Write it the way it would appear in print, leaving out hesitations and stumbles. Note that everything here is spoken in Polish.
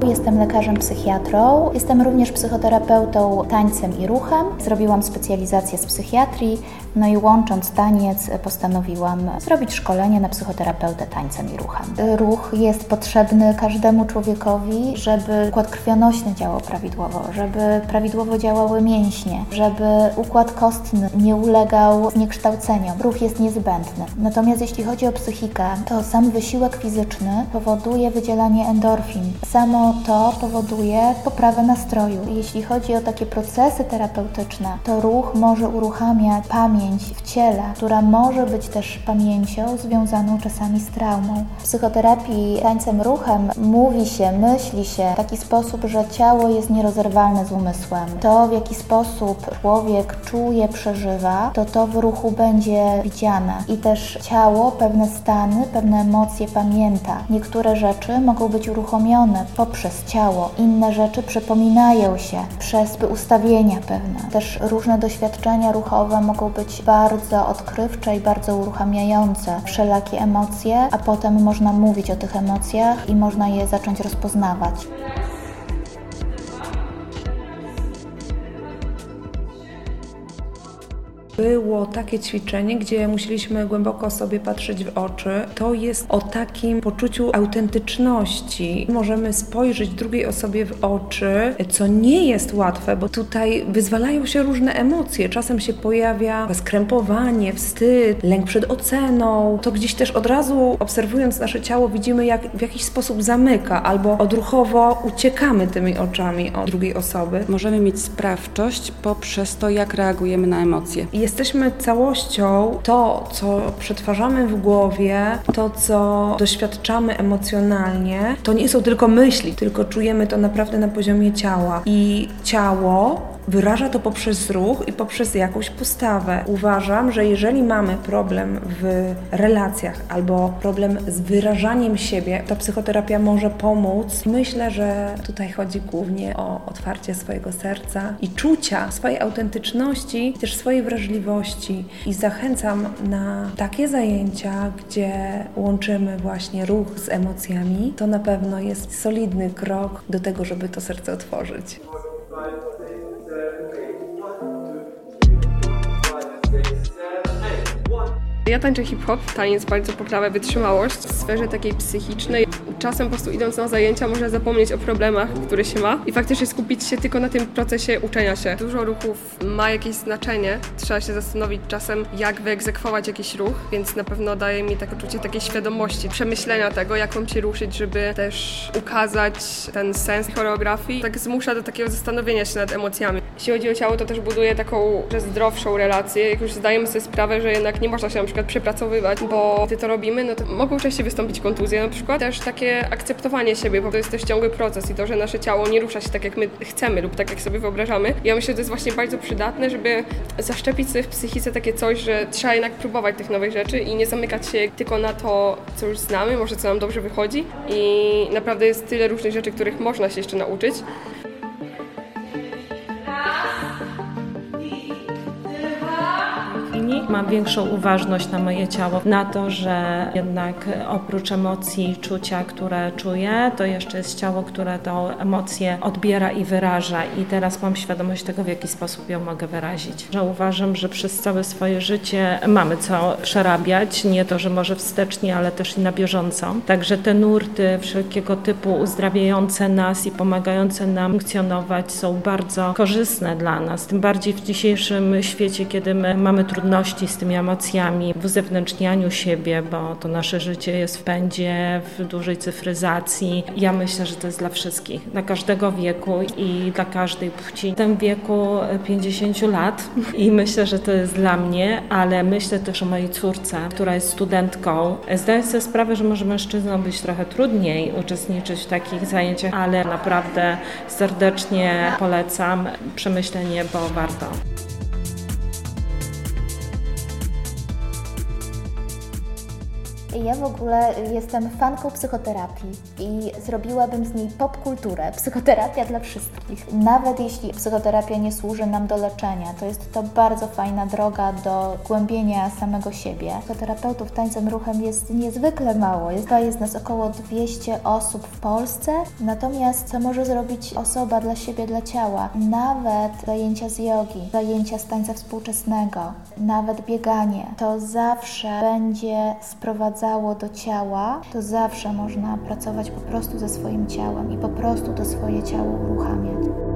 Jestem lekarzem psychiatrą, jestem również psychoterapeutą tańcem i ruchem. Zrobiłam specjalizację z psychiatrii, no i łącząc taniec postanowiłam zrobić szkolenie na psychoterapeutę tańcem i ruchem. Ruch jest potrzebny każdemu człowiekowi, żeby układ krwionośny działał prawidłowo, żeby prawidłowo działały mięśnie, żeby układ kostny nie ulegał zniekształceniom. Ruch jest niezbędny. Natomiast jeśli chodzi o psychikę, to sam wysiłek fizyczny powoduje wydzielanie endorfin. Samo to powoduje poprawę nastroju. Jeśli chodzi o takie procesy terapeutyczne, to ruch może uruchamiać pamięć w ciele, która może być też pamięcią związaną czasami z traumą. W psychoterapii tańcem ruchem mówi się, myśli się w taki sposób, że ciało jest nierozerwalne z umysłem. To, w jaki sposób człowiek czuje, przeżywa, to w ruchu będzie widziane. I też ciało pewne stany, pewne emocje pamięta. Niektóre rzeczy mogą być uruchomione poprzez ciało, inne rzeczy przypominają się przez ustawienia pewne. Też różne doświadczenia ruchowe mogą być bardzo odkrywcze i bardzo uruchamiające wszelakie emocje, a potem można mówić o tych emocjach i można je zacząć rozpoznawać. Było takie ćwiczenie, gdzie musieliśmy głęboko sobie patrzeć w oczy. To jest o takim poczuciu autentyczności. Możemy spojrzeć drugiej osobie w oczy, co nie jest łatwe, bo tutaj wyzwalają się różne emocje. Czasem się pojawia skrępowanie, wstyd, lęk przed oceną. To gdzieś też od razu, obserwując nasze ciało, widzimy, jak w jakiś sposób zamyka albo odruchowo uciekamy tymi oczami od drugiej osoby. Możemy mieć sprawczość poprzez to, jak reagujemy na emocje. Jesteśmy całością. To, co przetwarzamy w głowie, to, co doświadczamy emocjonalnie, to nie są tylko myśli, tylko czujemy to naprawdę na poziomie ciała. I ciało wyraża to poprzez ruch i poprzez jakąś postawę. Uważam, że jeżeli mamy problem w relacjach albo problem z wyrażaniem siebie, to psychoterapia może pomóc. Myślę, że tutaj chodzi głównie o otwarcie swojego serca i czucia swojej autentyczności, też swojej wrażliwości. I zachęcam na takie zajęcia, gdzie łączymy właśnie ruch z emocjami. To na pewno jest solidny krok do tego, żeby to serce otworzyć. Ja tańczę hip-hop, taniec bardzo poprawia wytrzymałość w sferze takiej psychicznej. Czasem po prostu idąc na zajęcia można zapomnieć o problemach, które się ma i faktycznie skupić się tylko na tym procesie uczenia się. Dużo ruchów ma jakieś znaczenie, trzeba się zastanowić czasem, jak wyegzekwować jakiś ruch, więc na pewno daje mi takie uczucie takiej świadomości, przemyślenia tego, jak mam się ruszyć, żeby też ukazać ten sens choreografii. Tak zmusza do takiego zastanowienia się nad emocjami. Jeśli chodzi o ciało, to też buduje taką zdrowszą relację. Jak już zdajemy sobie sprawę, że jednak nie można się na przykład przepracowywać, bo gdy to robimy, no to mogą częściej wystąpić kontuzje na przykład. Też takie akceptowanie siebie, bo to jest też ciągły proces i to, że nasze ciało nie rusza się tak, jak my chcemy lub tak, jak sobie wyobrażamy. Ja myślę, że to jest właśnie bardzo przydatne, żeby zaszczepić sobie w psychice takie coś, że trzeba jednak próbować tych nowych rzeczy i nie zamykać się tylko na to, co już znamy, może co nam dobrze wychodzi i naprawdę jest tyle różnych rzeczy, których można się jeszcze nauczyć. Mam większą uważność na moje ciało, na to, że jednak oprócz emocji i czucia, które czuję, to jeszcze jest ciało, które tą emocję odbiera i wyraża i teraz mam świadomość tego, w jaki sposób ją mogę wyrazić. Że uważam, że przez całe swoje życie mamy co przerabiać, nie to, że może wstecznie, ale też i na bieżąco. Także te nurty wszelkiego typu uzdrawiające nas i pomagające nam funkcjonować są bardzo korzystne dla nas, tym bardziej w dzisiejszym świecie, kiedy my mamy trudności z tymi emocjami, w uzewnętrznianiu siebie, bo to nasze życie jest w pędzie, w dużej cyfryzacji. Ja myślę, że to jest dla wszystkich, dla każdego wieku i dla każdej płci. W tym wieku 50 lat i myślę, że to jest dla mnie, ale myślę też o mojej córce, która jest studentką. Zdaję sobie sprawę, że może mężczyznom być trochę trudniej uczestniczyć w takich zajęciach, ale naprawdę serdecznie polecam przemyślenie, bo warto. Ja w ogóle jestem fanką psychoterapii i zrobiłabym z niej popkulturę. Psychoterapia dla wszystkich. Nawet jeśli psychoterapia nie służy nam do leczenia, to jest to bardzo fajna droga do głębienia samego siebie. Psychoterapeutów tańcem, ruchem jest niezwykle mało. Jest nas około 200 osób w Polsce. Natomiast co może zrobić osoba dla siebie, dla ciała? Nawet zajęcia z jogi, zajęcia z tańca współczesnego, nawet bieganie. To zawsze będzie sprowadzało do ciała. To zawsze można pracować po prostu ze swoim ciałem i po prostu to swoje ciało uruchamiać.